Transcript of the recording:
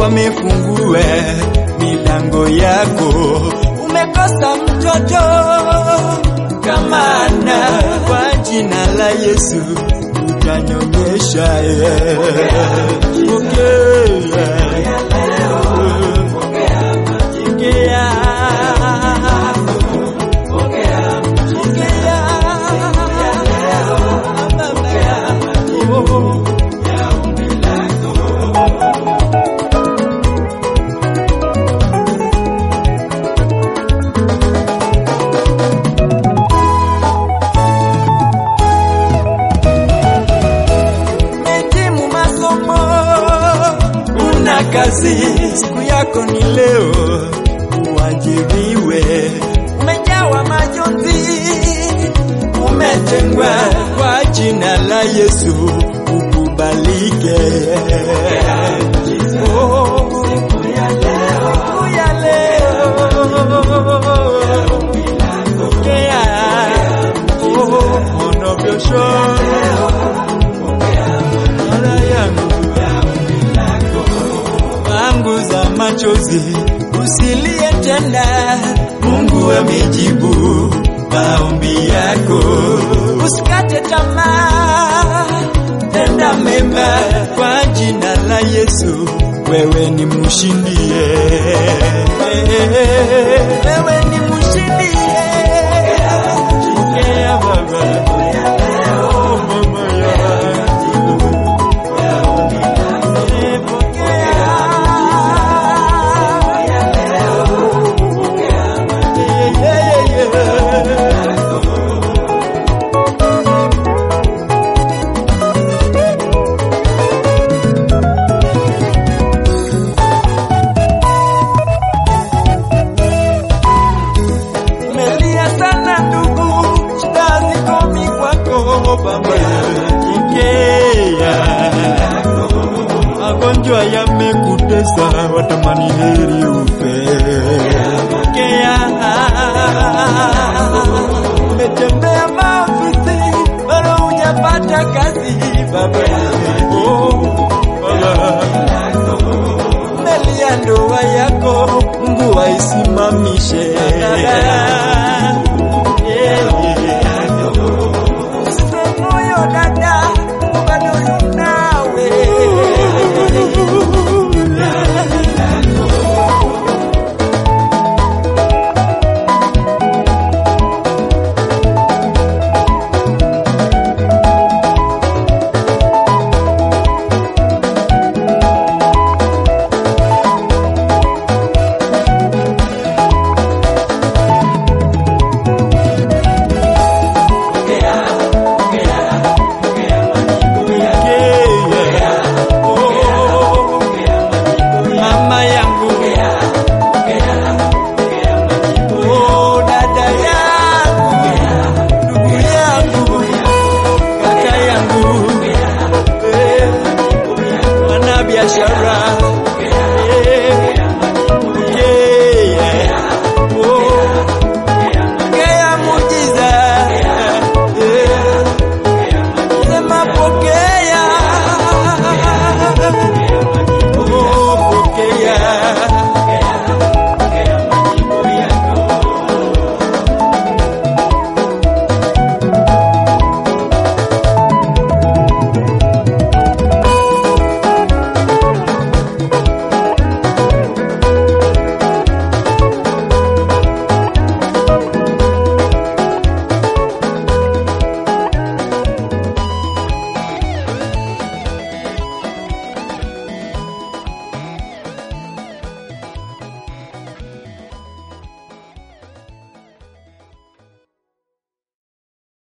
wamefungue milango yako. Umekosa mtoto kama Ana, kwa jina la Yesu utanyonyesha. Kazi, siku yako ni leo, uajiriwe. Umejawa majonzi, umetengwa, kwa jina la Yesu ukubalike. Siku ya leo, pokea za machozi, usilie tena. Mungu amejibu maombi yako. Usikate tamaa, tenda mema, kwa jina la Yesu wewe ni mshindi. Wewe ni mshindi. Pokea Baba. Magonjwa yamekutesa, watamani heri ufe. Umetembea maofisi, bado hujapata kazi. Baba, melia ndoa yako, Mungu aisimamishe. Biashara